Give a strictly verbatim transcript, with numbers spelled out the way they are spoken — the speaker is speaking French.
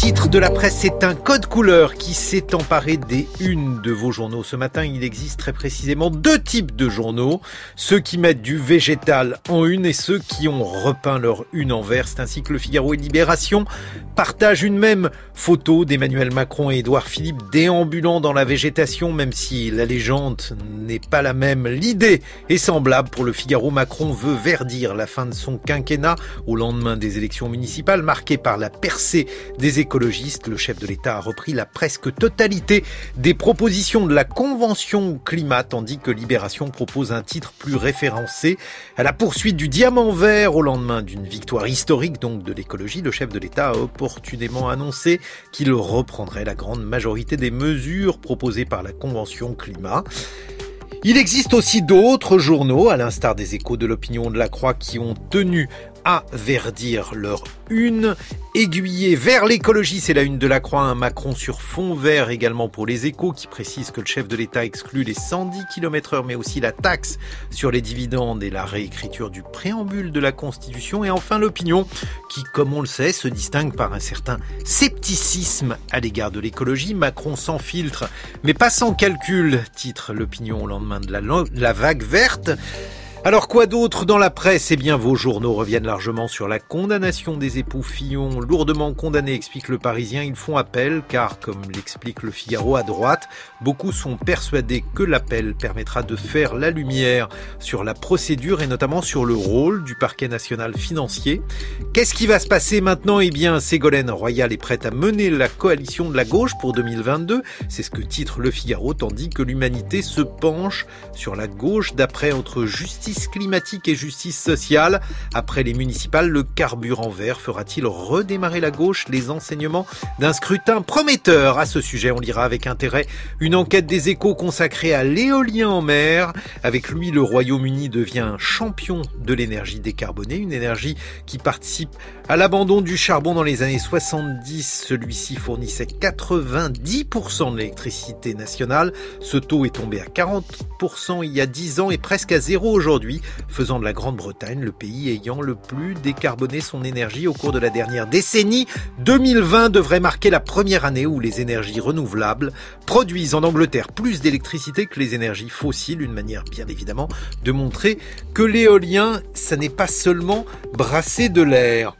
titres de la presse, c'est un code couleur qui s'est emparé des unes de vos journaux. Ce matin, il existe très précisément deux types de journaux. Ceux qui mettent du végétal en une et ceux qui ont repeint leur une en vert. C'est ainsi que Le Figaro et Libération partagent une même photo d'Emmanuel Macron et Édouard Philippe déambulant dans la végétation, même si la légende n'est pas la même. L'idée est semblable. Pour Le Figaro, Macron veut verdir la fin de son quinquennat au lendemain des élections municipales marquées par la percée des écologistes. Le chef de l'État a repris la presque totalité des propositions de la Convention climat, tandis que Libération propose un titre plus référencé. À la poursuite du diamant vert au lendemain d'une victoire historique donc de l'écologie, le chef de l'État a opportunément annoncé qu'il reprendrait la grande majorité des mesures proposées par la Convention climat. Il existe aussi d'autres journaux, à l'instar des Échos, de l'Opinion, de la Croix, qui ont tenu à verdir leur une. Aiguillé vers l'écologie, c'est la une de la Croix, un Macron sur fond vert également pour les Échos, qui précise que le chef de l'État exclut les cent dix kilomètres heure, mais aussi la taxe sur les dividendes et la réécriture du préambule de la Constitution. Et enfin l'Opinion, qui, comme on le sait, se distingue par un certain scepticisme à l'égard de l'écologie. Macron sans filtre, mais pas sans calcul, titre l'Opinion au lendemain de la, la vague verte. Alors quoi d'autre dans la presse ? Eh bien, vos journaux reviennent largement sur la condamnation des époux Fillon, lourdement condamnés, explique Le Parisien. Ils font appel car, comme l'explique Le Figaro à droite, beaucoup sont persuadés que l'appel permettra de faire la lumière sur la procédure et notamment sur le rôle du parquet national financier. Qu'est-ce qui va se passer maintenant ? Eh bien, Ségolène Royal est prête à mener la coalition de la gauche pour deux mille vingt-deux. C'est ce que titre Le Figaro, tandis que l'Humanité se penche sur la gauche d'après entre justice climatique et justice sociale. Après les municipales, le carburant vert fera-t-il redémarrer la gauche ? Les enseignements d'un scrutin prometteur. À ce sujet, on lira avec intérêt une enquête des Échos consacrée à l'éolien en mer. Avec lui, le Royaume-Uni devient champion de l'énergie décarbonée, une énergie qui participe à l'abandon du charbon dans les années soixante-dix. Celui-ci fournissait quatre-vingt-dix pour cent de l'électricité nationale. Ce taux est tombé à quarante pour cent il y a dix ans et presque à zéro aujourd'hui, faisant de la Grande-Bretagne le pays ayant le plus décarboné son énergie au cours de la dernière décennie. deux mille vingt devrait marquer la première année où les énergies renouvelables produisent en Angleterre plus d'électricité que les énergies fossiles, une manière bien évidemment de montrer que l'éolien, ça n'est pas seulement brasser de l'air.